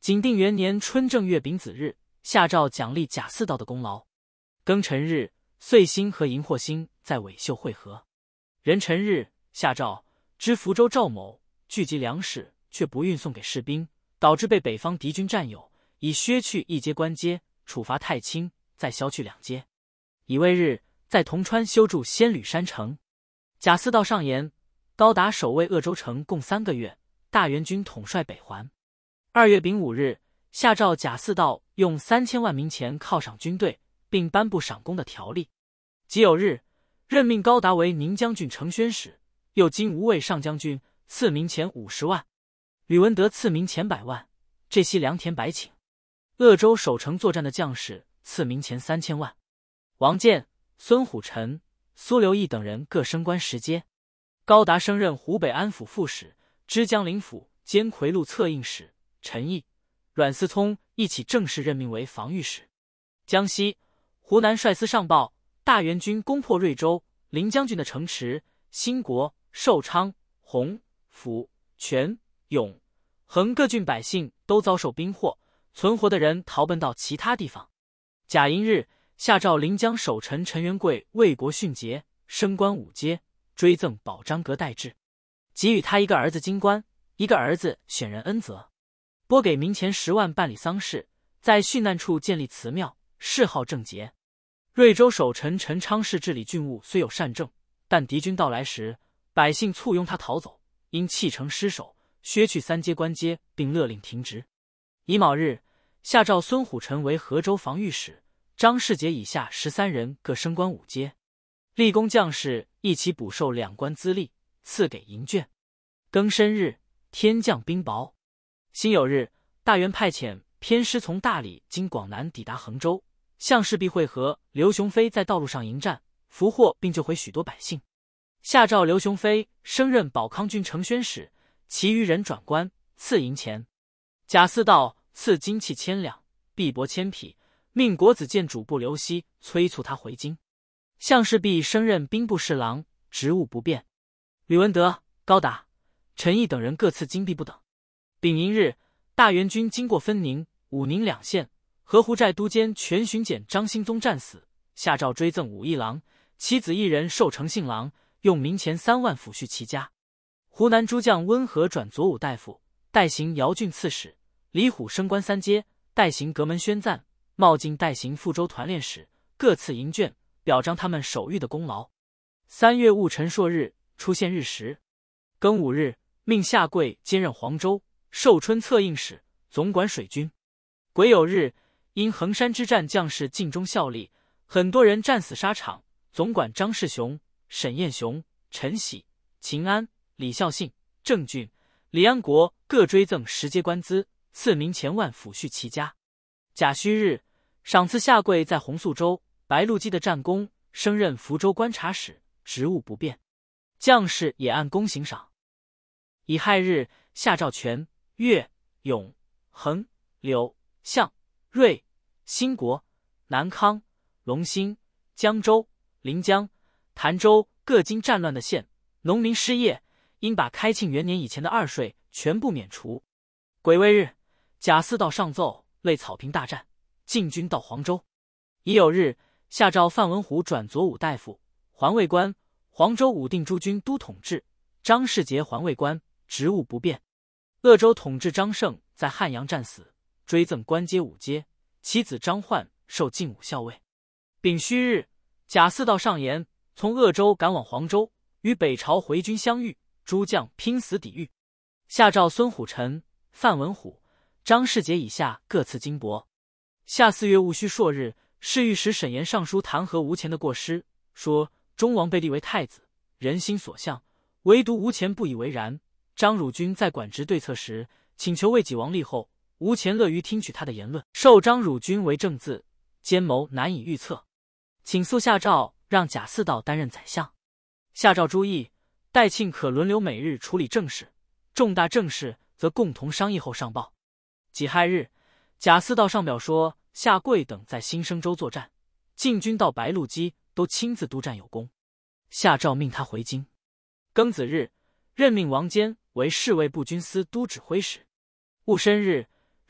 景定元年春正月丙子日，下诏奖励贾似道的功劳。庚辰日，岁星和荧惑星在尾秀会合。壬辰日，下诏知福州赵某聚集粮食，却不运送给士兵，导致被北方敌军占有，以削去一阶关街，处罚太轻，再削去2阶。乙未日，在铜川修筑仙侣山城。贾似道上言，高达守卫鄂州城共3个月，大元军统帅北还。2月丙午日，下诏贾似道用3000万冥钱犒赏军队，并颁布赏功的条例。己酉日，任命高达为宁将军承宣使，又经无畏上将军，赐冥钱50万。吕文德赐冥钱100万，这悉良田白请。鄂州守城作战的将士赐冥钱3000万。王建、孙虎臣、苏留义等人各升官10阶。高达升任湖北安抚副使、知江陵府兼夔禄策应使。陈毅、阮思聪一起正式任命为防御使。江西、湖南率司上报，大元军攻破瑞州、临将军的城池兴国、寿昌、洪、府、全、永、衡各郡百姓都遭受兵祸，存活的人逃奔到其他地方。甲寅日，下诏临江守臣陈元贵为国殉节，升官5阶，追赠保章阁代制，给予他一个儿子京官，一个儿子选人恩泽，拨给冥钱10万办理丧事，在殉难处建立祠庙，谥号正节。瑞州守臣陈昌士治理郡务虽有善政，但敌军到来时，百姓簇拥他逃走，因弃城失守，削去3阶关街，并勒令停职。乙卯日，下诏孙虎臣为河州防御使，张世杰以下13人各升官5阶。立功将士一起补授2官资历，赐给银券。庚申日，天降冰雹。辛酉日，大元派遣偏师从大理经广南抵达衡州，向势必会合。刘雄飞在道路上迎战，俘获并救回许多百姓。下诏刘雄飞升任保康军承宣使，其余人转官，赐银钱。贾似道赐金器1000两，璧帛1000匹，命国子监主簿刘熙催促他回京。向势必升任兵部侍郎，职务不变。吕文德、高达、陈毅等人各赐金币不等。丙寅日，大元军经过分宁、武宁2县，河湖寨都监全巡检张兴宗战死，下诏追赠武义郎，其子一人受承信郎，用冥钱3万抚恤其家。湖南诸将温和转左武大夫，代行姚郡刺史。李虎升官3阶，代行阁门宣赞。茂进代行富州团练使，各赐银券，表彰他们守御的功劳。3月戊辰朔日，出现日食。庚午日，命下跪兼任黄州、寿春策应使，总管水军。癸酉日，因衡山之战将士尽忠效力，很多人战死沙场，总管张世雄、沈彦雄、陈喜、秦安、李孝信、郑俊、李安国各追赠10阶官资，赐冥钱万抚恤其家。甲戌日，赏赐下跪在洪肃州、白鹿矶的战功，升任福州观察使，职务不变。将士也按功行赏。乙亥日，下诏全、岳、永、衡、柳、象、瑞、兴国、南康、龙兴、江州、临江、潭州各经战乱的县，农民失业，应把开庆元年以前的2税全部免除。癸未日，贾似道上奏类草坪大战，进军到黄州。乙酉日，下诏范文虎转左武大夫、环卫官，黄州武定诸军都统制，张世杰环卫官，职务不变。鄂州统治张胜在汉阳战死，追赠官阶5阶，其子张焕受晋武校尉。丙戌日，贾似道上言，从鄂州赶往黄州，与北朝回军相遇，诸将拼死抵御。下诏孙虎臣、范文虎、张世杰以下各赐金帛。下4月戊戌朔日，侍御史沈岩上书弹劾吴乾的过失，说中王被立为太子，人心所向，唯独吴乾不以为然。张汝君在管职对策时，请求为己王立后，吴乾乐于听取他的言论，授张汝君为正字，奸谋难以预测，请速下诏让贾似道担任宰相。下诏诸议，代庆可轮流每日处理政事，重大政事则共同商议后上报。己亥日，贾似道上表说，夏贵等在新生州作战，进军到白鹿矶，都亲自督战有功，下诏命他回京。庚子日，任命王坚为侍卫部军司都指挥使。戊申日，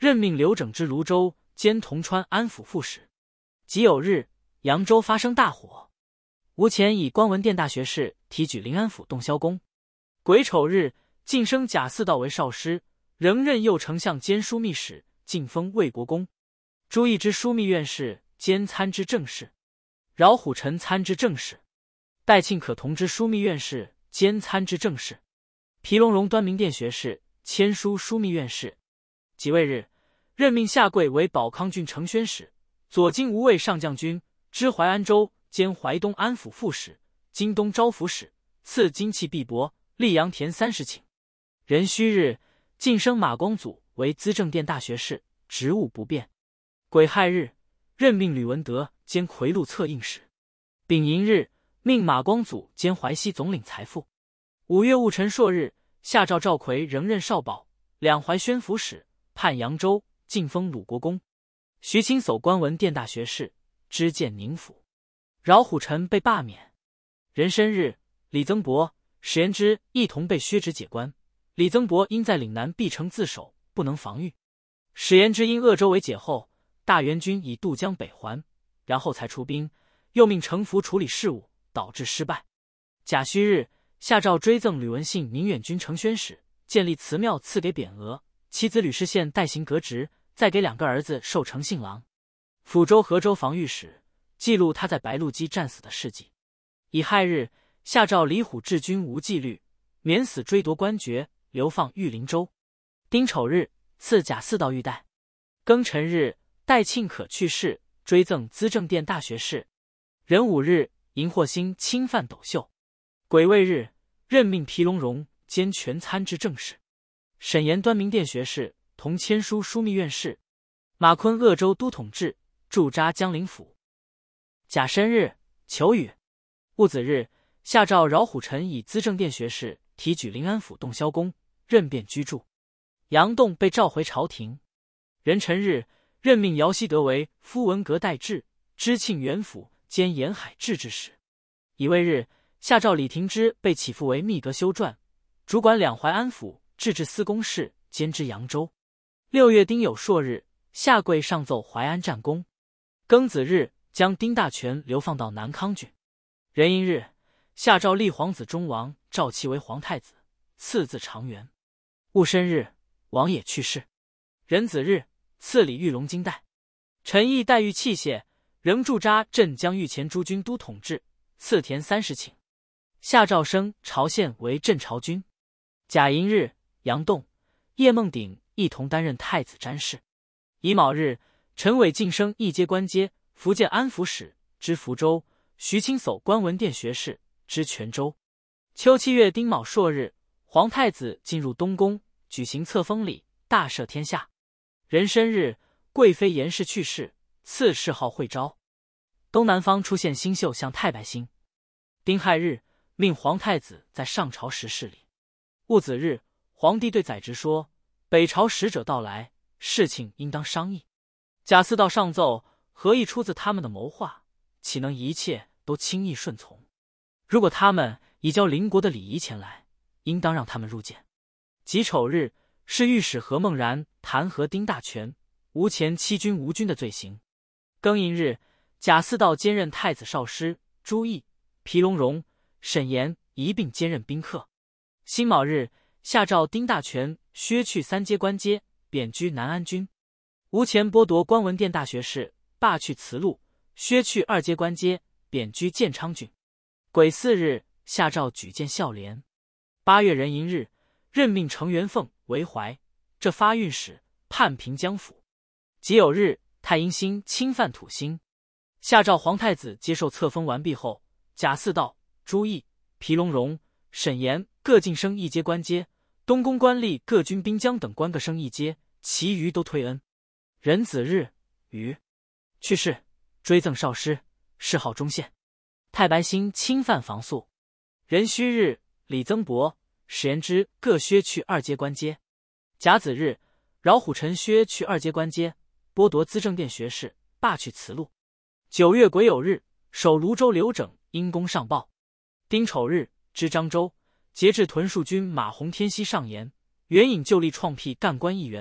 任命刘整之泸州兼铜川安抚副使。己酉日，扬州发生大火，吴前以光文殿大学士提举临安府洞霄公。癸丑日，晋升贾似道为少师，仍任右丞相兼枢密使，晋封魏国公。朱义之枢密院事兼参知政事，饶虎臣参知政事，戴庆可同知枢密院事兼参知政事，皮隆荣端明殿学士，签书枢密院事。己未日，任命夏贵为保康郡承宣使，左京无畏上将军，知淮安州兼淮东安抚副使，京东招抚使，赐金器璧帛，溧阳田30顷。壬戌日，晋升马光祖为资政殿大学士，职务不变。癸亥日，任命吕文德兼夔禄策应使。丙寅日，命马光祖兼淮西总领财富。5月戊辰朔日，下诏赵逵仍任少保、两淮宣抚使，判扬州，晋封鲁国公。徐钦叟官文殿大学士，知谏宁府。饶虎臣被罢免。壬申日，李增伯、史延之一同被削职解官。李增伯因在岭南必城自守，不能防御。史延之因鄂州为解后，大元军以渡江北还，然后才出兵，又命程福处理事务，导致失败。甲戌日，下诏追赠吕文信宁远军承宣使，建立祠庙赐给匾额，其子吕士宪代行革职，再给2个儿子授承信郎。抚州、河州防御使，记录他在白鹿矶战死的事迹。乙亥日，下诏李虎治军无纪律，免死追夺官爵，流放玉林州。丁丑日，赐贾似道玉带。庚辰日，戴庆可去世，追赠资政殿大学士。壬午日，荧惑星侵犯斗秀。癸未日，任命皮隆荣兼权参知政事，沈岩端明殿学士，同签书枢密院事。马坤鄂州都统制，驻扎江陵府。甲申日，求雨。戊子日，下诏饶虎臣以资政殿学士提举临安府洞霄公，任便居住。杨栋被召回朝廷。壬辰日，任命姚希德为夫文阁代制，知庆元府兼沿海制置使。乙未日，下诏李廷之被起复为秘阁修撰，主管两淮安抚制置司公事，兼知扬州。6月丁酉朔日，下跪上奏淮安战功。庚子日，将丁大权流放到南康郡。壬寅日，下诏立皇子忠王赵其为皇太子，赐字长元。戊申日，王也去世。壬子日，赐李玉龙金带。陈毅带玉器械，仍驻扎镇江御前诸军都统制，赐田30顷。下诏升朝县为镇朝军。甲寅日，杨栋、叶梦鼎一同担任太子詹事。乙卯日，陈伟晋升一阶官阶，福建安抚使，知福州；徐钦叟官文殿学士，知泉州。秋7月丁卯朔日，皇太子进入东宫，举行册封礼，大赦天下。壬申日，贵妃严氏去世，赐谥号惠昭。东南方出现星宿，像太白星。丁亥日，命皇太子在上朝时事礼。戊子日，皇帝对载直说：北朝使者到来，事情应当商议。贾似道上奏，何以出自他们的谋划，岂能一切都轻易顺从？如果他们已交邻国的礼仪前来，应当让他们入见。己丑日，是御史何孟然弹劾丁大权，无前欺君无君的罪行。庚寅日，贾似道兼任太子少师，朱毅、皮隆荣、沈岩一并兼任宾客。辛卯日，下诏丁大权削去3阶官阶，贬居南安军。吴前剥夺官文殿大学士，罢去慈禄，削去2阶官阶，贬居建昌郡。癸巳日，下诏举荐孝廉。8月壬寅日，任命程元凤为淮这发运使，判平江府。己酉日，太阴星侵犯土星。下诏皇太子接受册封完毕后，贾似道、朱毅、皮隆荣、沈岩各晋升一阶官阶，东宫官吏各军兵将等官各升一阶，其余都退恩。壬子日，于去世，追赠少师，谥号忠宪。太白星侵犯房宿。壬戌日，李增伯、史延之各削去2阶官阶。甲子日，饶虎臣削去2阶官阶，剥夺资政殿学士，罢去慈禄。9月癸酉日，守泸州刘整因功上报。丁丑日，知漳州，节制屯戍军马洪天熙上言，援引旧例创辟干官议员，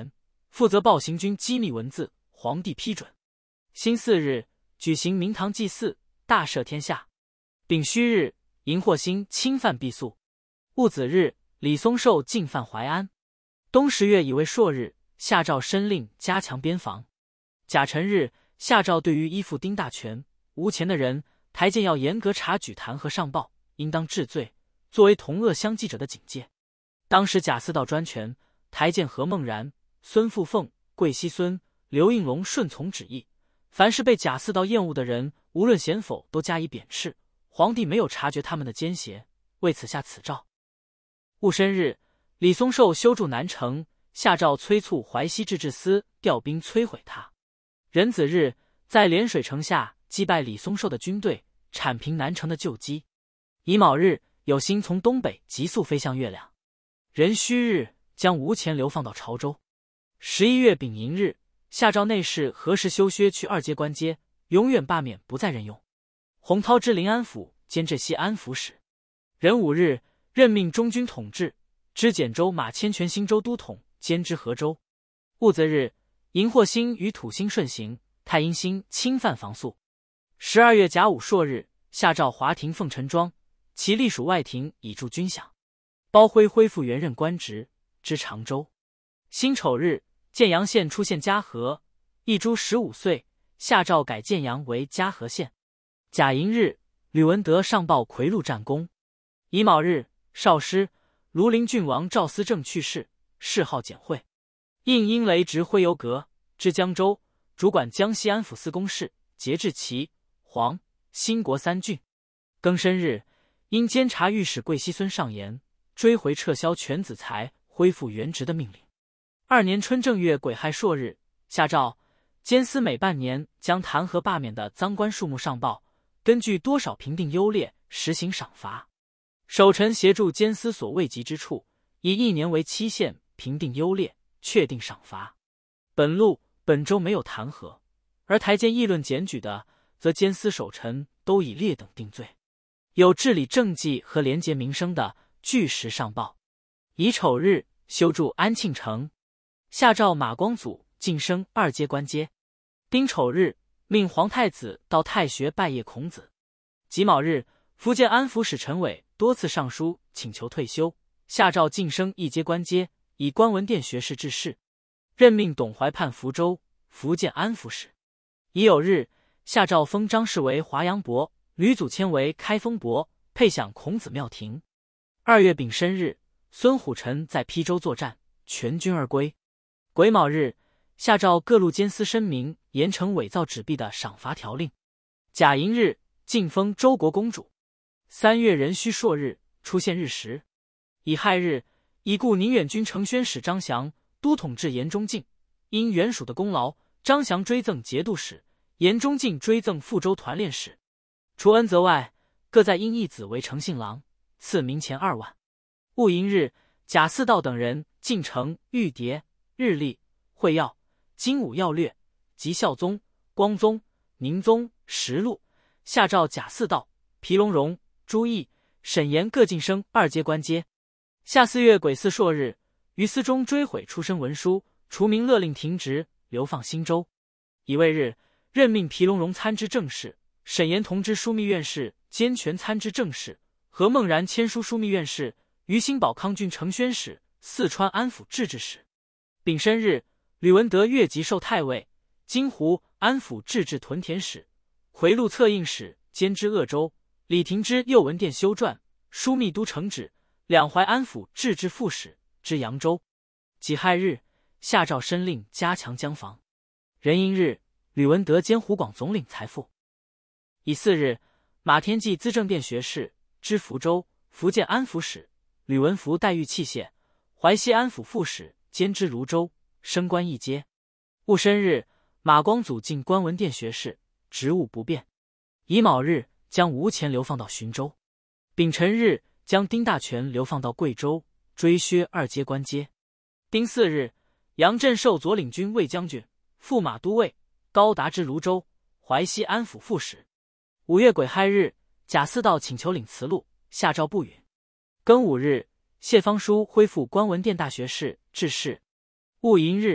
负责报行军机密文字，皇帝批准。辛巳日，举行明堂祭祀，大赦天下。丙戌日，荧惑星侵犯毕宿。戊子日，李松寿进犯淮安。冬10月乙未朔日，下诏申令加强边防。甲辰日，下诏对于依附丁大权、无钱的人，台谏要严格查举弹劾上报，应当治罪，作为同恶相济者的警戒。当时贾似道专权，台谏何孟然、孙富凤、桂熙孙、刘应龙顺从旨意，凡是被贾似道厌恶的人，无论贤否，都加以贬斥。皇帝没有察觉他们的奸邪，为此下此诏。戊申日，李松寿修筑南城，下诏催促淮西制置司调兵摧毁他。壬子日，在涟水城下击败李松寿的军队，铲平南城的旧基。乙卯日，有星从东北急速飞向月亮。壬戌日，将吴乾流放到潮州。11月丙寅日，下诏内侍何时修薛去二阶官阶，永远罢免，不再任用。洪涛之临安府兼浙西安抚使。壬午日，任命中军统制，知简州马千全新州都统，兼知河州。戊子日，荧惑星与土星顺行，太阴星侵犯房宿。12月甲午朔日，下诏华亭奉陈庄，其隶属外廷以助军饷。包辉恢复原任官职，知常州。辛丑日，建阳县出现嘉禾，一株15岁，下诏改建阳为嘉禾县。甲寅日，吕文德上报夔禄战功。乙卯日，少师庐陵郡王赵思正去世，谥号简惠。应因雷职徽游阁，知江州，主管江西安抚司公事，节制齐、黄、兴国3郡。庚申日，因监察御史桂熙孙上言，追回撤销全子财、恢复原职的命令。2年春正月癸亥朔日，下诏监司每半年将弹劾罢免的赃官数目上报，根据多少评定优劣，实行赏罚。守臣协助监司所未及之处，以1年为期限评定优劣，确定赏罚。本路本州没有弹劾，而台监议论检举的，则监司守臣都以劣等定罪。有治理政绩和廉洁民生的，据实上报。乙丑日，修筑安庆城，下诏马光祖晋升2阶官阶。丁丑日，命皇太子到太学拜谒孔子。己卯日，福建安抚使陈伟多次上书请求退休，下诏晋升1阶官阶，以官文殿学士致仕。任命董怀判福州、福建安抚使。乙酉日，下诏封张氏为华阳伯，吕祖谦为开封伯，配享孔子庙庭。2月丙申日，孙虎臣在邳州作战，全军而归。癸卯日，下诏各路监司申明严惩伪造纸币的赏罚条令。甲寅日，晋封周国公主。3月壬戌朔日，出现日食。乙亥日，已故宁远军承宣使张祥都统制严中敬，因原属的功劳，张祥追赠节度使，严中敬追赠富州团练使。除恩泽外，各在因义子为丞相郎，赐名钱2万。戊寅日，贾似道等人进城玉牒、日历、会要、精武要略及孝宗、光宗、宁宗实录，下诏贾似道、皮龙荣、朱毅、沈岩各晋升2阶官阶。夏4月癸巳朔日，于司中追悔出身文书，除名勒令停职，流放新州。乙未日，任命皮龙荣参知政事，沈岩同知枢密院事，兼权参知政事，何孟然签书枢密院事，于新保康郡承宣使，四川安抚制置使。丙申日，吕文德越级授太尉，金湖安抚制置屯田使，回路策应使，兼知鄂州。李廷之右文殿修撰，枢密都承旨，两淮安抚制置副使，知扬州。己亥日，下诏申令加强江防。壬寅日，吕文德兼湖广总领财富。乙巳日，马天骥资政殿学士，知福州、福建安抚使，吕文福代御器械，淮西安抚副使，兼知泸州，升官1阶。戊申日，马光祖进官文殿学士，职务不变。乙卯日，将吴乾流放到浔州。丙辰日，将丁大全流放到贵州，追削2阶官阶。丁巳日，杨震授左领军卫将军、驸马都尉，高达知泸州、淮西安抚副使。5月癸亥日，贾似道请求领辞录，下诏不允。庚午日，谢方书恢复官文殿大学士，致仕。戊寅日，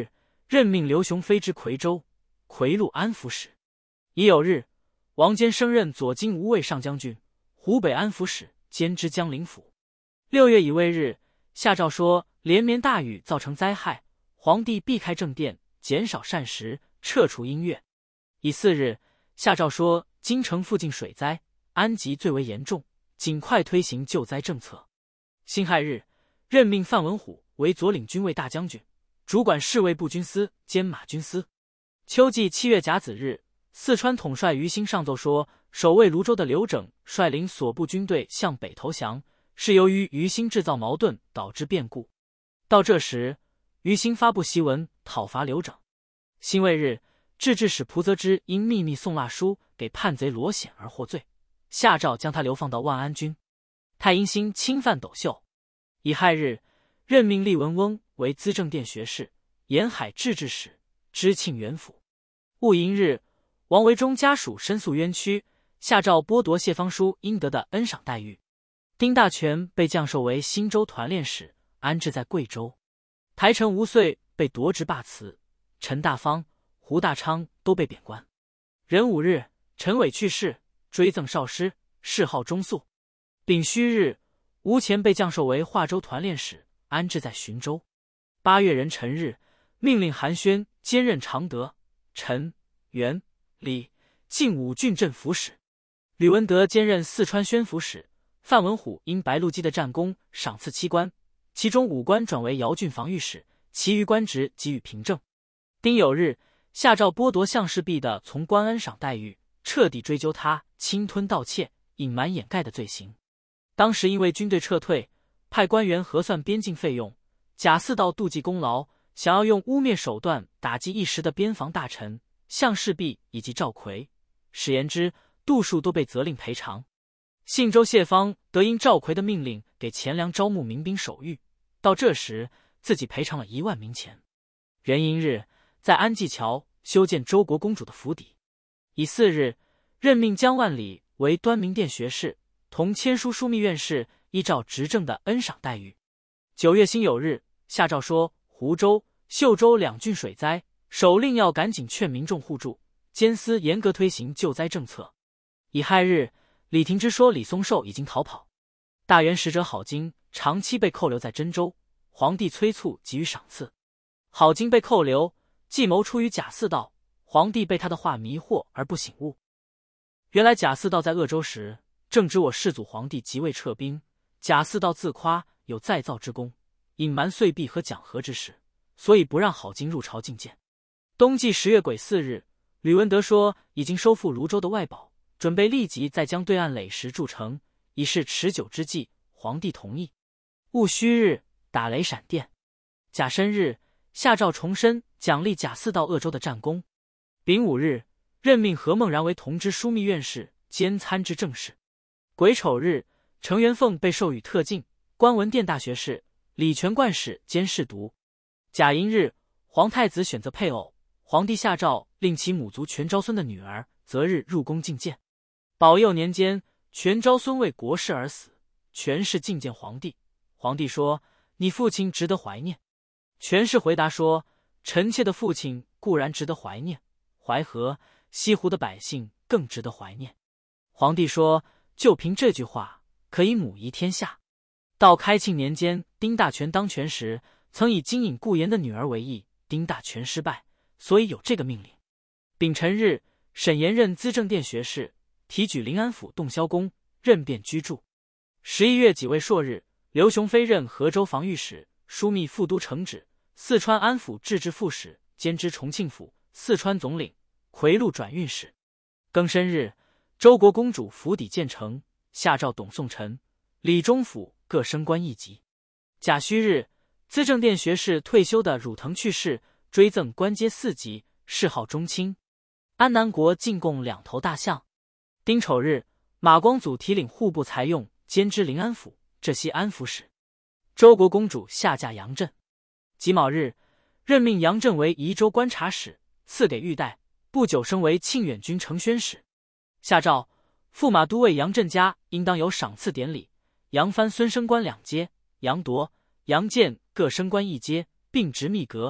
任命刘雄飞之夔州、夔禄安抚使。已有日，王坚升任左京无畏上将军、湖北安抚使，兼知江陵府。6月乙未日，下诏说连绵大雨造成灾害，皇帝避开正殿，减少膳食，撤除音乐。乙巳日，下诏说京城附近水灾，安吉最为严重，尽快推行救灾政策。辛亥日，任命范文虎为左领军卫大将军，主管侍卫部军司兼马军司。秋季7月甲子日，四川统帅于兴上奏说，守卫泸州的刘整率领所部军队向北投降，是由于于兴制造矛盾导致变故。到这时，于兴发布檄文讨伐刘整。辛未日，制置使蒲泽之因秘密送蜡书给叛贼罗显而获罪，下诏将他流放到万安军。太阴星侵犯斗秀。乙亥日，任命厉文翁为资政殿学士、沿海制置使，知庆元府。戊寅日，王维忠家属申诉冤屈，下诏剥夺谢方书应得的恩赏待遇。丁大权被降授为新州团练使，安置在贵州。台臣吴遂被夺职罢辞，陈大方、胡大昌都被贬官。壬午日，陈伟去世，追赠少师，谥号中肃。丙戌日，吴乾被降授为华州团练使，安置在浔州。8月壬辰日，命令韩宣兼任常德、陈、元、李、晋5郡镇抚使。吕文德兼任四川宣抚使。范文虎因白鹿矶的战功赏赐7官，其中5官转为姚郡防御使，其余官职给予凭证。丁酉日，下诏剥夺项氏璧的从官恩赏待遇，彻底追究他侵吞盗窃、隐瞒掩盖的罪行。当时因为军队撤退，派官员核算边境费用，贾似道妒忌功劳，想要用污蔑手段打击一时的边防大臣项氏璧以及赵逵、史延之、杜数都被责令赔偿。信州谢方得因赵逵的命令给钱粮招募民兵守御，到这时自己赔偿了1万名钱。壬寅日，在安济桥修建周国公主的府邸。乙巳日，任命江万里为端明殿学士，同签书枢密院事，依照执政的恩赏待遇。9月辛酉日，下诏说湖州、秀州2郡水灾，首令要赶紧劝民众互助，监司严格推行救灾政策。乙亥日，李廷芝说李松寿已经逃跑。大元使者郝经长期被扣留在真州，皇帝催促给予赏赐。郝经被扣留，计谋出于贾似道，皇帝被他的话迷惑而不醒悟。原来贾似道在鄂州时，正值我世祖皇帝即位撤兵，贾似道自夸有再造之功，隐瞒岁币和讲和之事，所以不让郝经入朝觐见。冬季10月癸巳日，吕文德说已经收复泸州的外堡，准备立即在江对岸垒石筑城，以示持久之计。皇帝同意。戊戌日，打雷闪电。甲申日，下诏重申奖励贾似道鄂州的战功。丙午日，任命何孟然为同知枢密院事兼参知政事。癸丑日，程元凤被授予特进，官文殿大学士、礼权冠使兼侍读。甲寅日，皇太子选择配偶，皇帝下诏令其母族全昭孙的女儿择日入宫觐见。保佑年间，全昭孙为国事而死，全氏觐见皇帝。皇帝说：“你父亲值得怀念。”全氏回答说：“臣妾的父亲固然值得怀念，淮河、西湖的百姓更值得怀念。”皇帝说：“就凭这句话，可以母仪天下。”到开庆年间，丁大权当权时，曾以经引顾炎的女儿为意，丁大权失败，所以有这个命令。丙辰日，沈延任资政殿学士，提举临安府洞霄宫，任便居住。11月己未朔日，刘雄飞任河州防御使、枢密副都承旨、四川安抚制置副使，兼知重庆府、四川总领、夔禄转运使。庚申日，周国公主府邸建成，下诏董宋臣、李中甫各升官1级。甲戌日，资政殿学士退休的汝腾去世，追赠官阶4级，谥号中卿。安南国进贡2头大象。丁丑日，马光祖提领户部财用，兼知临安府、浙西安抚使。周国公主下嫁杨震。己卯日，任命杨震为宜州观察使，赐给玉带，不久升为庆远军承宣使。下诏驸马都尉杨震家应当有赏赐典礼，杨帆、孙升官2阶，杨铎、杨建各升官1阶，并执秘阁，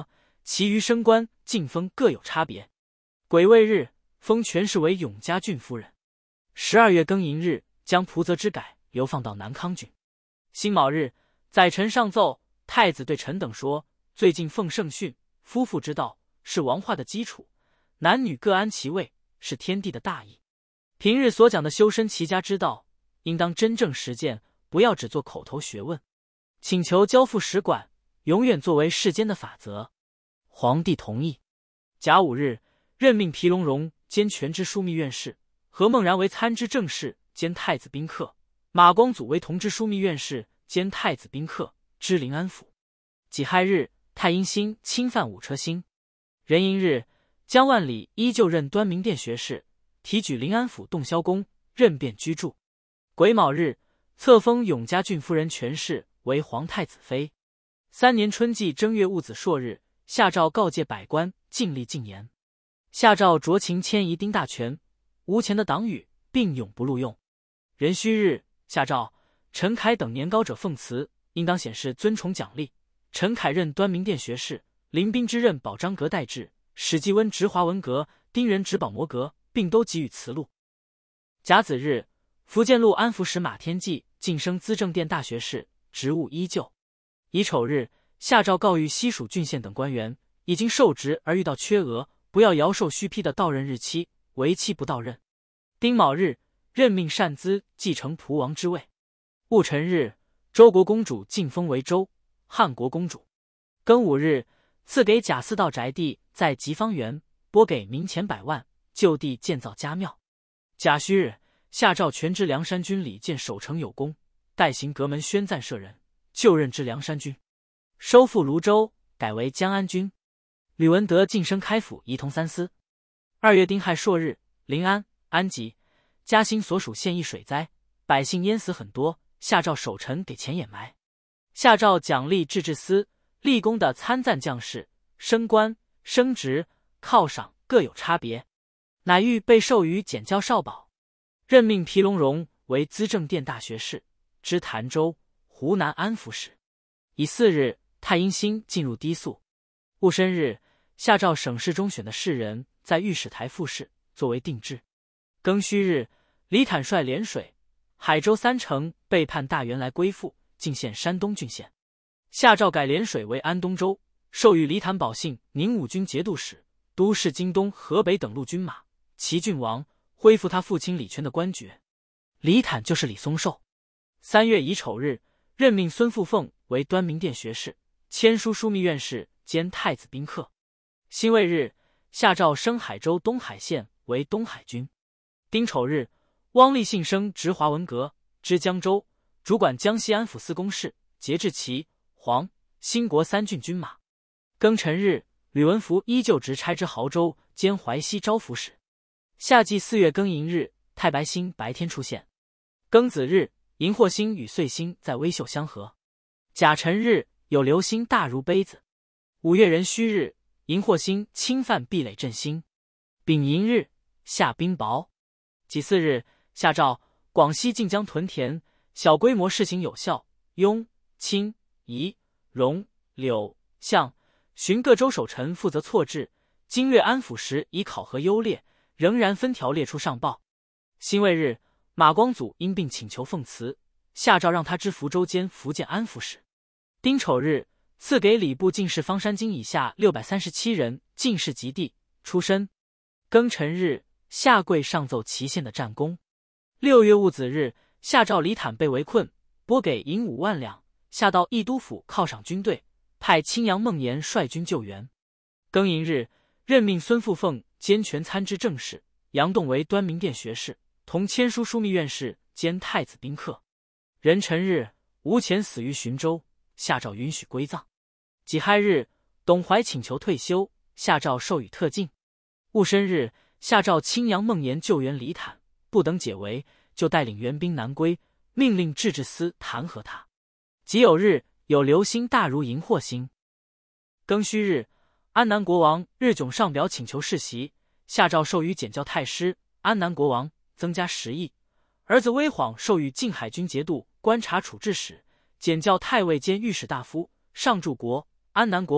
其余升官进封各有差别。癸未日，封全氏为永嘉郡夫人。12月庚寅日，将蒲泽之改流放到南康郡。辛卯日，载臣上奏，太子对臣等说：最近奉圣训，夫妇之道是王化的基础，男女各安其位，是天地的大义。平日所讲的修身齐家之道，应当真正实践，不要只做口头学问。请求交付使馆，永远作为世间的法则。皇帝同意。甲午日，任命皮隆荣兼权知枢密院事，何孟然为参知政事兼太子宾客，马光祖为同知枢密院事兼太子宾客，知临安府。己亥日，太阴星侵犯五车星。壬寅日，江万里依旧任端明殿学士，提举临安府洞霄宫，任便居住。癸卯日，册封永嘉郡夫人权氏为皇太子妃。3年春季正月戊子朔日，下诏告诫百官尽力禁言。下诏酌情迁移丁大权，无钱的党羽并永不录用。壬戌日，下诏陈凯等年高者奉祠，应当显示尊崇奖励。陈凯任端明殿学士，林彬之任保章阁代制，史继温执华文阁，丁仁执宝摩阁，并都给予辞录。甲子日，福建路安抚使马天骥晋升资政殿大学士，职务依旧。乙丑日，下诏告谕西蜀郡县等官员，已经受职而遇到缺额，不要遥授须批的到任日期，为期不到任。丁卯日，任命单资继承蒲王之位。戊辰日，周国公主晋封为周汉国公主。庚午日，赐给贾似道宅地在吉方园，拨给民钱100万，就地建造家庙。甲戌日，下诏全知梁山军李建守城有功，代行阁门宣赞舍人，就任知梁山军。收复泸州，改为江安军。吕文德晋升开府仪同三司。2月丁亥朔日，临安、安吉、嘉兴所属县役水灾，百姓淹死很多，下诏守臣给钱掩埋。下诏奖励制司立功的参赞将士，升官、升职、犒赏各有差别，乃欲被授予检校少保。任命皮隆荣为资政殿大学士，知潭州、湖南安抚使。乙巳日，太阴星进入低宿。戊申日，下诏省市中选的士人在御史台复试，作为定制。庚戌日，李坦率涟水、海州3城背叛大员来归附，进献山东郡县。下诏改涟水为安东州，授予李坦保信宁武军节度使、都侍京东、河北等路军马，齐郡王，恢复他父亲李全的官爵。李坦就是李松寿。3月乙丑日，任命孙富凤为端明殿学士，签书枢密院事兼太子宾客。辛未日，下诏升海州东海县为东海军。丁丑日，汪立信升执华文阁，知江州，主管江西安抚司公事，节制齐、黄、兴国3郡军马。庚辰日，吕文福依旧职差知亳州兼淮西招抚使。夏季4月庚寅日，太白星白天出现。庚子日，荧惑星与岁星在微宿相合。甲辰日，有流星大如杯子。5月壬戌日，荧惑星侵犯壁垒震星。丙寅日，下冰雹。己巳日，下诏广西晋江屯田小规模试行有效，雍、清、宜、荣、柳、象、寻各州守臣负责错置，经略安抚时以考核优劣，仍然分条列出上报。辛未日，马光祖因病请求奉辞，下诏让他知福州兼福建安抚使。丁丑日，赐给礼部进士方山经以下637人进士及第，出身。庚辰日，下跪上奏祁县的战功。6月戊子日，下诏李坦被围困，拨给银5万两，下到义都府犒赏军队，派青阳孟延率军救援。庚寅日，任命孙富凤兼权参知政事，杨栋为端明殿学士，同签书枢密院事兼太子宾客。壬辰日，吴乾死于浔州，下诏允许归葬。己亥日，董怀请求退休，下诏授予特进。戊申日，下诏青阳孟延救援李坦，不等解围，就带领援兵南归，命令制司弹劾他。己酉日，有流星大如荧惑星。庚戌日，安南国王日迥上表请求世袭，下诏授予检校太师，安南国王增加10亿。儿子微晃授予靖海军节度观察处置使，检校太尉兼御史大夫，上柱国。安南国王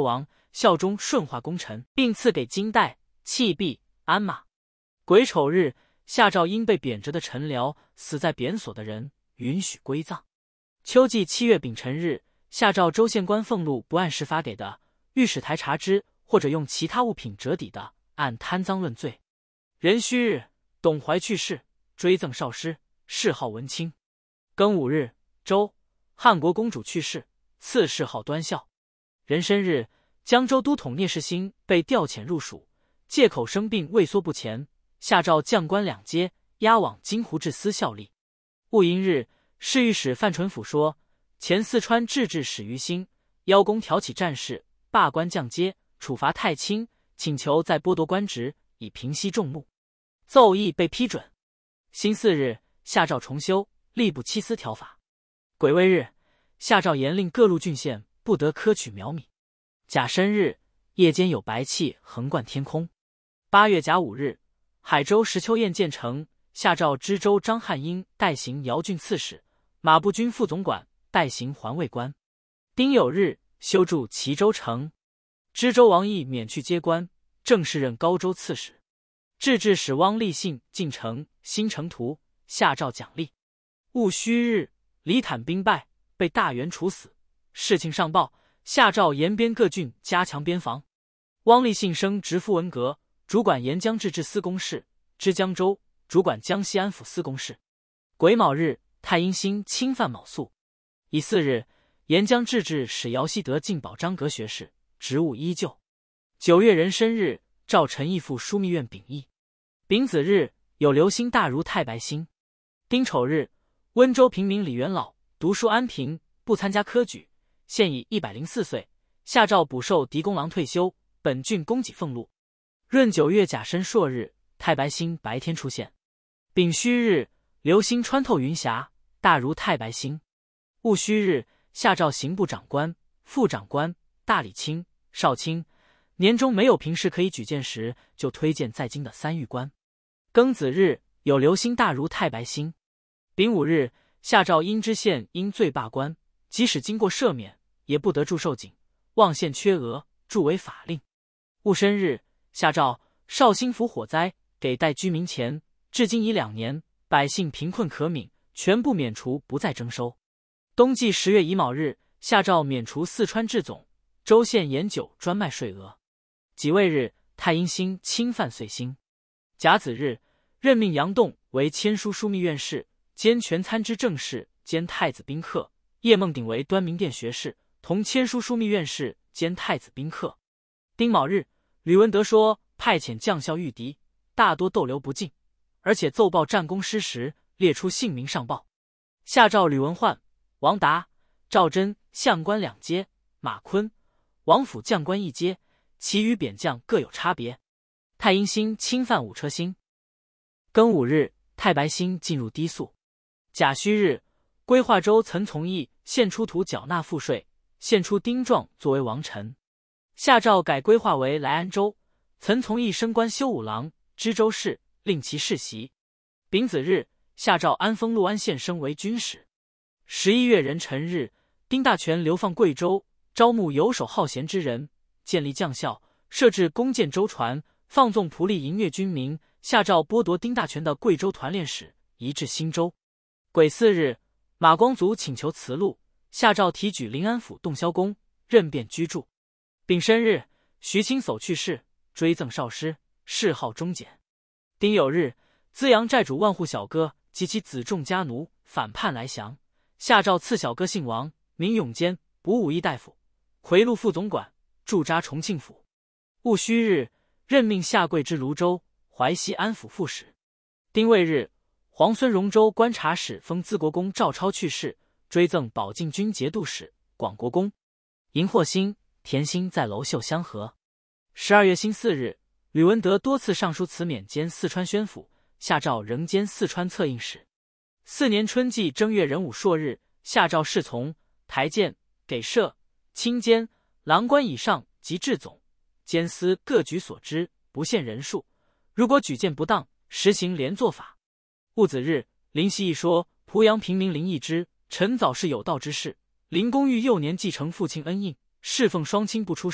效忠顺化功臣，并赐给金带、器璧、鞍马。癸丑日，下诏因被贬谪的臣僚死在贬所的人，允许归葬。秋季7月丙辰日，下诏州县官俸禄不按时发给的，御史台查之，或者用其他物品折抵的，按贪赃论罪。壬戌日，董怀去世，追赠少师，谥号文清。庚午日，周汉国公主去世，赐谥号端孝。壬申日，江州都统聂士兴被调遣入蜀，借口生病畏缩不前，下诏将官两阶，押往金湖治司效力。戊寅日，侍御史范纯甫说，前四川制置史于兴邀功挑起战事，罢官降阶，处罚太轻，请求再剥夺官职，以平息众怒。奏议被批准。辛巳日，下诏重修吏部七司条法。癸未日，下诏严令各路郡县不得苛取苗米。甲申日，夜间有白气横贯天空。8月甲午日，海州石丘堰建成，下诏知州张汉英代行姚郡刺史，马步军副总管代行环卫官。丁酉日，修筑齐州城。知州王毅免去接官，正式任高州刺史。制置使汪立信进城新城图，下诏奖励。戊戌日，李坦兵败，被大员处死。事情上报，下诏沿边各郡加强边防。汪立信升直副文阁，主管沿江制置司公事；知江州，主管江西安抚司公事。癸卯日，太阴星侵犯卯宿。乙巳日，沿江制置使姚希德进保章阁学士，职务依旧。9月壬申日，召陈义赴枢密院秉议。丙子日，有流星大如太白星。丁丑日，温州平民李元老读书安贫，不参加科举，现已104岁，下诏补授狄公郎退休，本郡供给俸禄。闰9月甲申朔日，太白星白天出现。丙戌日，流星穿透云霞，大如太白星。戊戌日，下诏刑部长官、副长官、大理卿、少卿，年中没有平事可以举荐时，就推荐在京的3狱官。庚子日，有流星大如太白星。丙午日，下诏因知县因罪罢官，即使经过赦免，也不得铸寿锦，望县缺额，铸为法令。戊申日，下诏绍兴府火灾，给代居民钱，至今已2年，百姓贫困可悯，全部免除，不再征收。冬季10月乙卯日，下诏免除四川治总、州县盐酒专卖税额。己未日，太阴星侵犯岁星。甲子日，任命杨栋为签书枢密院事，兼全参知政事，兼太子宾客；叶梦鼎为端明殿学士，同签书枢密院事，兼太子宾客。丁卯日，吕文德说派遣将校御敌，大多逗留不进，而且奏报战功失实，列出姓名上报。下诏吕文焕、王达、赵祯相官2阶，马坤、王府将官1阶，其余贬将各有差别。太阴星侵犯五车星。庚午日，太白星进入低宿。甲戌日，归化州岑从义献出土缴纳赋税，献出丁壮作为王臣。下诏改归化为莱安州，岑从义升官修武郎、知州事，令其世袭。丙子日，下诏安丰六安县升为军使。11月壬辰日，丁大权流放贵州，招募游手好闲之人，建立将校，设置弓箭舟船，放纵仆隶淫虐军民。下诏剥夺丁大权的贵州团练使，移至新州。癸巳日，马光祖请求辞禄，下诏提举临安府洞霄公，任便居住。丙申日，徐清叟去世，追赠少师，谥号忠简。丁酉日，资阳寨主万户小哥及其子众家奴反叛来降，下诏赐小哥姓王，名永坚，补武义大夫、回路副总管，驻扎重庆府。戊戌日，任命下桂之泸州、淮西安抚副使。丁未日，皇孙荣州观察使封资国公赵超去世，追赠保靖军节度使、广国公。荧惑星、田星在娄秀相合。12月辛巳日，吕文德多次上书辞免兼四川宣抚，下诏仍兼四川策应使。4年春季正月壬午朔日，下诏侍从、台监、给事、清监、郎官以上及治总、监司各举所知，不限人数，如果举荐不当，实行连坐法。戊子日，林希义说濮阳平民林义之，臣早是有道之士，林公欲幼年继承父亲恩荫，侍奉双亲不出仕，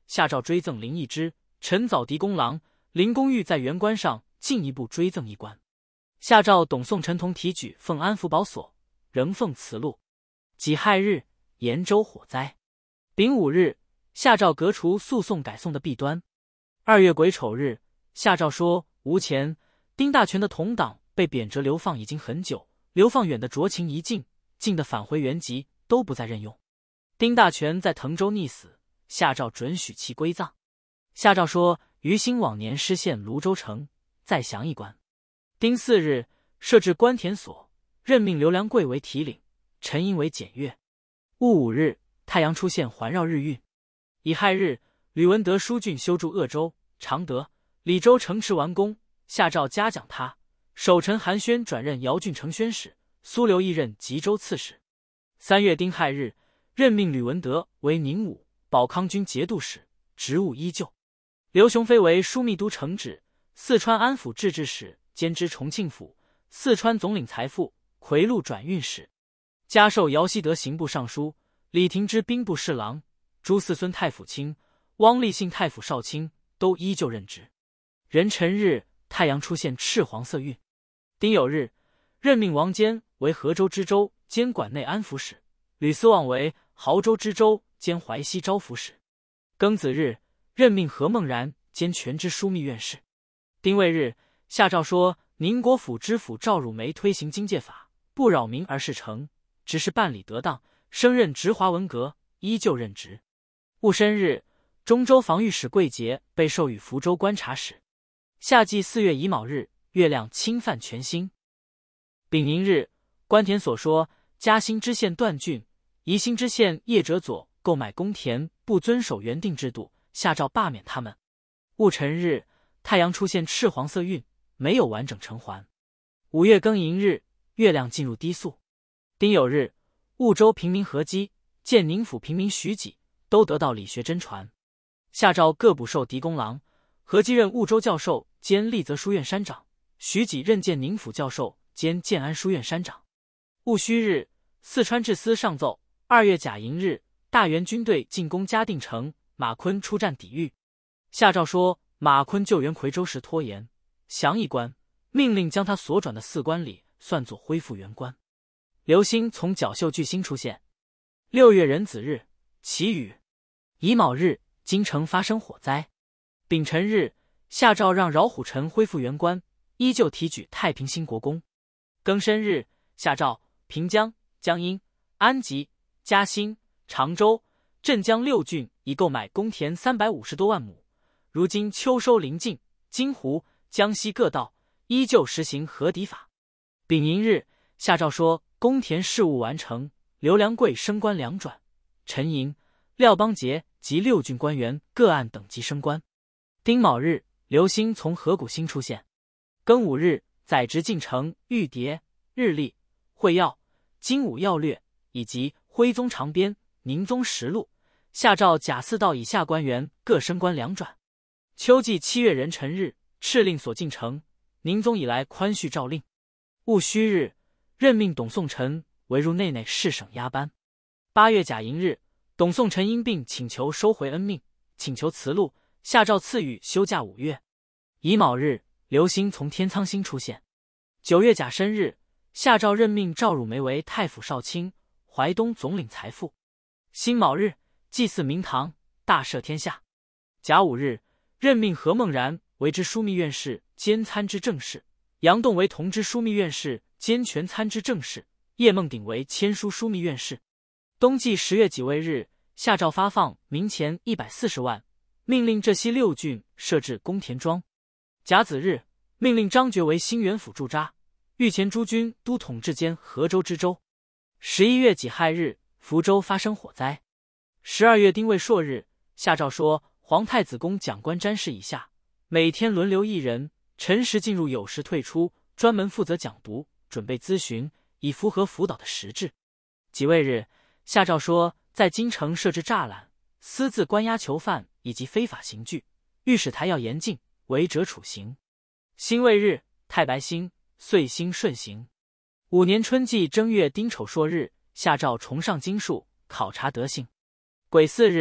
下诏追赠林义之、陈藻狄公郎。林公欲在原官上进一步追赠一官。下诏董宋陈同提举奉安福保所，仍奉慈禄。己亥日，延州火灾。丙午日，下诏革除诉讼改送的弊端。2月癸丑日，下诏说吴前、丁大全的同党被贬谪流放已经很久，流放远的酌情一尽，近的返回原籍，都不再任用。丁大全在滕州溺死，下诏准许其归葬。下诏说于兴往年失县泸州城，再降一官。丁巳日，设置官田所，任命刘良贵为提领，陈寅为检阅。戊午日，太阳出现环绕日运。乙亥日，吕文德书郡修筑鄂州、常德、李州城池完工，下诏嘉奖他。守臣韩宣转任姚郡承宣使，苏留义任吉州刺史。3月丁亥日，任命吕文德为宁武、保康军节度使，职务依旧。刘雄飞为枢密都承旨、四川安抚制置使，兼知重庆府、四川总领财富、夔禄转运使。加授姚希德刑部尚书，李廷之兵部侍郎，朱四孙太府卿，汪立信太府少卿，都依旧任职。壬辰日，太阳出现赤黄色运。丁酉日，任命王坚为河州知州兼管内安抚使，吕思旺为亳州知州兼淮西招抚使。庚子日，任命何孟然兼权知枢密院事。丁未日，下诏说宁国府知府赵汝梅推行经界法，不扰民而事成，只是办理得当，升任直华文阁，依旧任职。戊申日，中州防御使桂杰被授予福州观察使。夏季4月乙卯日，月亮侵犯全星。丙寅日，官田所说嘉兴知县段俊、宜兴知县叶哲佐购买公田不遵守原定制度，下诏罢免他们。戊辰日，太阳出现赤黄色运，没有完整成环。5月庚寅日，月亮进入低宿。丁酉日，婺州平民何基、建宁府平民徐己都得到理学真传。下诏各补授狄公郎，何基任婺州教授兼丽泽书院山长，徐己任建宁府教授兼建安书院山长。戊戌日，四川制司上奏2月甲寅日，大元军队进攻嘉定城，马坤出战抵御。下诏说马坤救援夔州时拖延，降一官，命令将他所转的4官里算作恢复原官。流星从角宿巨星出现。6月壬子日，起雨。乙卯日，京城发生火灾。丙辰日，下诏让饶虎臣恢复原官，依旧提举太平兴国公。庚申日，下诏平江、江阴、安吉、嘉兴、常州、镇江6郡已购买公田350多万亩。如今秋收临近，金湖、江西各道依旧实行合敌法。丙寅日，下诏说公田事务完成，刘良贵升官2转，陈寅、廖邦杰及6郡官员各按等级升官。丁卯日，流星从河谷星出现。庚午日，载职进城玉牒、日历、会要、精武要略以及徽宗长编、宁宗实录，下诏甲4道以下官员各升官2转。秋季7月壬辰日，敕令所进城，宁宗以来宽恤诏令。戊戌日，任命董宋臣为入内侍省押班。8月甲寅日，董宋臣因病请求收回恩命，请求辞禄，下诏赐予休假5月。乙卯日，流星从天仓星出现。9月甲申日，下诏任命赵汝梅为太府少卿、淮东总领财富。辛卯日，祭祀明堂，大赦天下。甲午日，任命何孟然为知枢密院事兼参知政事，杨栋为同知枢密院事兼权参知政事，叶梦鼎为签书枢密院事。冬季10月己未日，下诏发放民钱140万，命令浙西6郡设置公田庄。甲子日，命令张觉为兴元府驻扎，御前诸军都统制兼河州知州。11月己亥日，福州发生火灾。12月丁未朔日，下诏说皇太子宫讲官詹事以下，每天轮流1人，辰时进入，酉时退出，专门负责讲读、准备咨询，以符合辅导的实质。己未日，下诏说在京城设置栅栏，私自关押囚犯以及非法刑具，御史台要严禁，违者处刑。辛未日，太白星，岁星顺行。5年春季正月丁丑朔日，下诏崇尚经术，考察德性。癸巳日，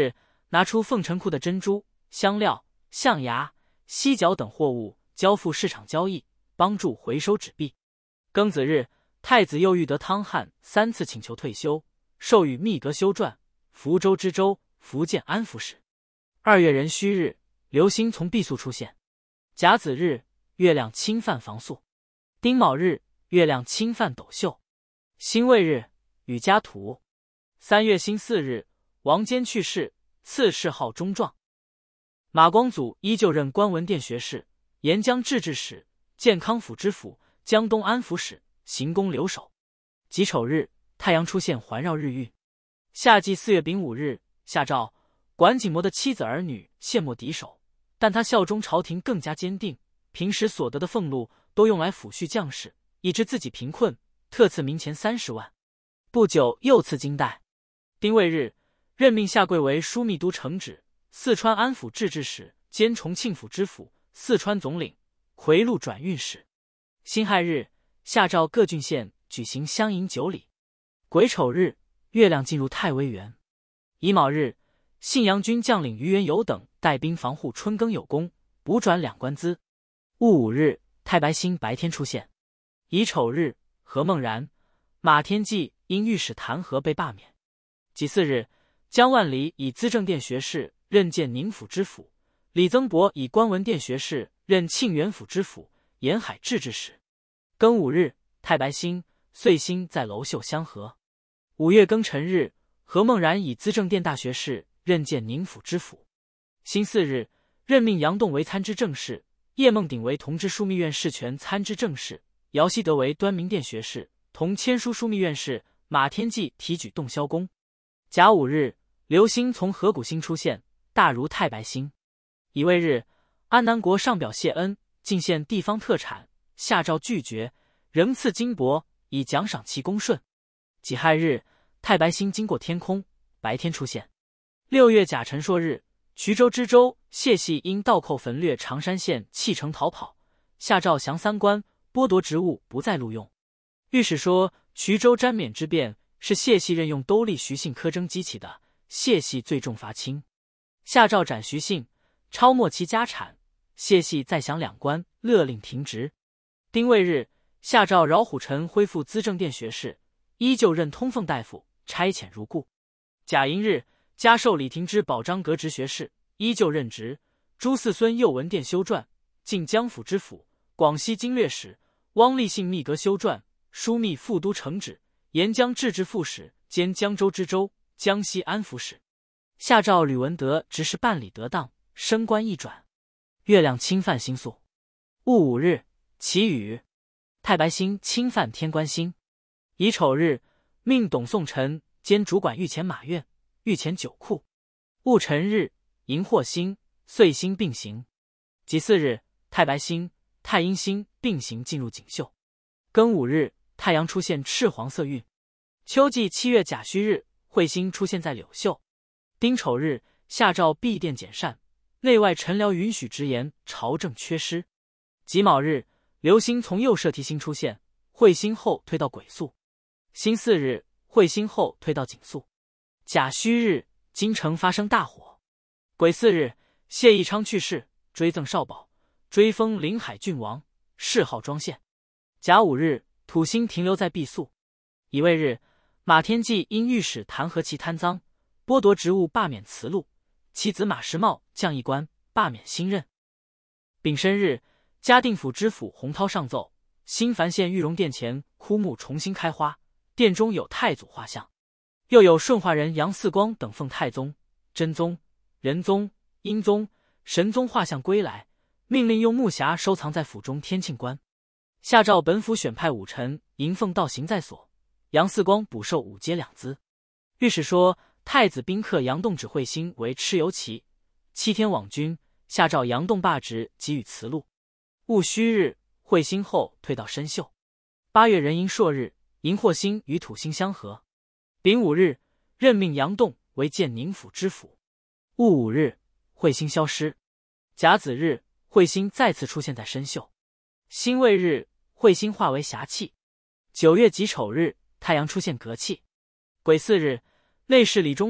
拿出凤城库的珍珠、香料、象牙、犀角等货物交付市场交易，帮助回收纸币。庚子日，太子右御德汤汉3次请求退休，授予秘阁修撰、福州知州、福建安抚使。2月壬戌日，流星从毕宿出现。甲子日，月亮侵犯房宿。丁卯日，月亮侵犯斗宿。辛未日，禹加土。3月辛巳日，王坚去世，赐谥号中壮。马光祖依旧任观文殿学士、沿江制置使、建康府知府、江东安抚使、行宫留守。己丑日，太阳出现环绕日晕。夏季4月丙午日，下诏管景模的妻子儿女陷没敌手，但他效忠朝廷更加坚定，平时所得的俸禄都用来抚恤将士，以致自己贫困，特赐民钱30万。不久又赐金带。丁未日，任命下贵为枢密都承旨、四川安抚制置使兼重庆府知府、四川总领、回路转运使。辛亥日，下诏各郡县举行乡迎9礼。癸丑日，月亮进入太微垣。乙卯日，信阳军将领于元友等带兵防护春耕有功，补转2官资。戊午日，太白星白天出现。乙丑日，何孟然、马天骥因御史弹劾被罢免。己巳日，江万里以资政殿学士任建宁府知府，李增伯以观文殿学士任庆元府知府、沿海制置使。庚午日，太白星、岁星在楼宿相合。5月庚辰日，何孟然以资政殿大学士任建宁府知府。辛巳日，任命杨栋为参知政事，叶梦鼎为同知枢密院事权参知政事，姚希德为端明殿学士，同签书枢密院事，马天骥提举洞霄公。甲午日，流星从河谷星出现，大如太白星。乙未日，安南国上表谢恩，进献地方特产，下诏拒绝，仍赐金帛以奖赏其恭顺。己亥日，太白星经过天空，白天出现。6月甲辰朔日，衢州知州谢系因盗寇焚掠常山县弃城逃跑，下诏降3官，剥夺职务，不再录用。御史说衢州詹冕之变是谢系任用兜吏徐信苛征激起的，谢系最重罚轻。下诏斩徐信，抄没其家产，谢系再降2官，勒令停职。丁未日，下诏饶虎臣恢复资政殿学士，依旧任通奉大夫，差遣如故。甲寅日，加授李廷之保章阁直学士，依旧任职。朱四孙右文殿修撰，晋江府知府、广西经略使，汪立信秘阁修撰，枢密副都承旨，沿江制置副使兼江州知州、江西安抚使。下诏吕文德执事办理得当，升官一转。月亮侵犯星宿。戊午日，祈雨。太白星侵犯天官星。乙丑日，命董宋臣兼主管御前马院、御前酒库。戊辰日，荧惑星、岁星并行。己巳日，太白星、太阴星并行进入锦绣。庚午日，太阳出现赤黄色晕。秋季7月甲戌日，彗星出现在柳秀。丁丑日，下诏闭殿简善，内外臣僚允许直言朝政缺失。己卯日，流星从右摄提星出现，彗星后退到癸宿。辛巳日，彗星后退到景宿。甲戌日，京城发生大火。癸巳日，谢义昌去世，追赠少保，追封临海郡王，谥号庄宪。甲午日，土星停留在毕宿。乙未日，马天骥因御史弹劾其贪赃，剥夺职务，罢免辞禄，其子马时茂降一官，罢免新任。丙申日，嘉定府知府洪涛上奏，新繁县玉容殿前枯木重新开花，殿中有太祖画像，又有顺化人杨嗣光等奉太宗、真宗、仁宗、英宗、神宗画像归来，命令用木匣收藏在府中天庆观。下诏本府选派5臣迎奉到行在所，杨嗣光补授5阶2资。御史说太子宾客杨栋指彗星为蚩尤旗，7天往军，下诏杨栋罢职，给予辞禄。戊戌日，彗星后退到申宿。8月壬寅朔日，荧惑星与土星相合。丙午日，任命杨栋为建宁府知府。戊午日，彗星消失。甲子日，彗星再次出现在申宿。辛未日，彗星化为霞气。9月己丑日，太阳出现革气。癸巳日，内侍李中甫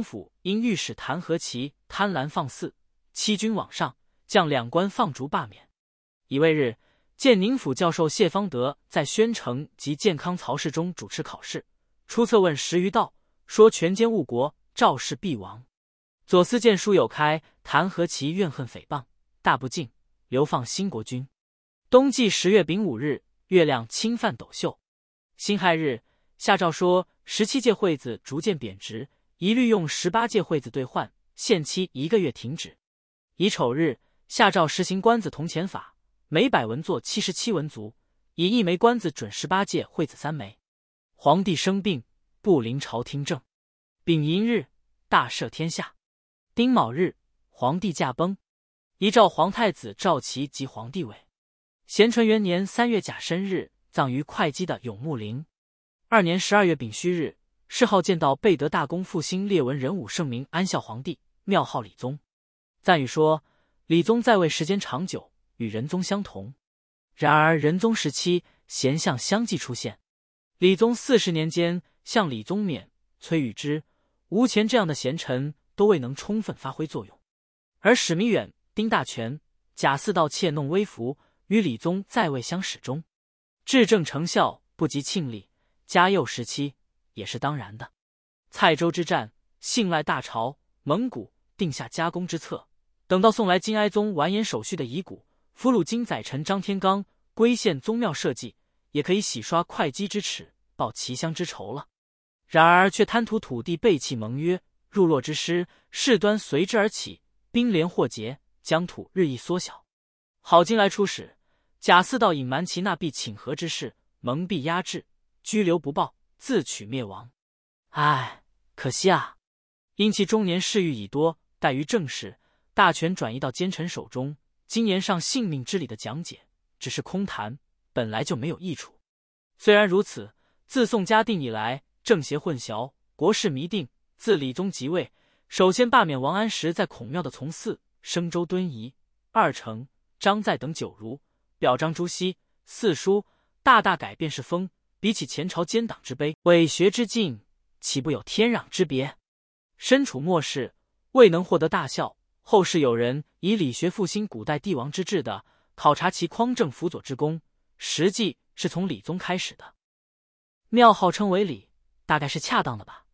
因御史弹劾其贪婪放肆，欺君罔上，将两官放逐罢免。乙未日，见宁府教授谢方德在宣城及健康曹氏中主持考试，出策问10余道，说权奸误国，赵氏必亡。左思谏书有开，弹劾其怨恨诽谤，大不敬，流放新国军。冬季10月丙午日，月亮侵犯斗宿。辛亥日，下诏说17届会子逐渐贬值，一律用18届会子兑换，限期1个月停止。乙丑日，下诏实行官子铜钱法，每100文作77文足，以1枚官子准18届会子3枚。皇帝生病，不临朝听政。丙寅日，大赦天下。丁卯日，皇帝驾崩，遗诏皇太子赵齐即皇帝位。咸淳元年3月甲申日，葬于会稽的永穆陵。2年12月丙戌日，谥号见到备德大公复兴列文仁武圣明安孝皇帝，庙号理宗。赞语说，理宗在位时间长久，与仁宗相同。然而仁宗时期贤相相继出现，理宗40年间，像李宗勉、崔宇之、吴乾这样的贤臣都未能充分发挥作用，而史弥远、丁大全、贾似道窃弄微服，与理宗在位相始终，治政成效不及庆历、嘉佑时期，也是当然的。蔡州之战，信赖大朝、蒙古，定下加工之策。等到送来金哀宗完颜手续的遗骨，俘虏金宰臣张天罡，归献宗庙社稷，也可以洗刷会稽之耻，报齐襄之仇了。然而却贪图土地背弃盟约，入洛之师，事端随之而起，兵连祸结，疆土日益缩小。好金来出使，贾似道隐瞒其纳币请和之事，蒙蔽压制，拘留不报，自取灭亡。唉，可惜啊！因其中年仕欲已多，怠于政事，大权转移到奸臣手中，今言上性命之理的讲解只是空谈，本来就没有益处。虽然如此，自宋嘉定以来，政邪混淆，国事迷定。自理宗即位，首先罢免王安石在孔庙的从嗣，升州敦仪、二程、张载等9儒，表彰朱熹、四书，大大改变世风。比起前朝奸党之卑，伪学之进，岂不有天壤之别？身处末世，未能获得大效。后世有人以理学复兴古代帝王之治的，考察其匡正辅佐之功，实际是从理宗开始的。庙号称为理，大概是恰当的吧。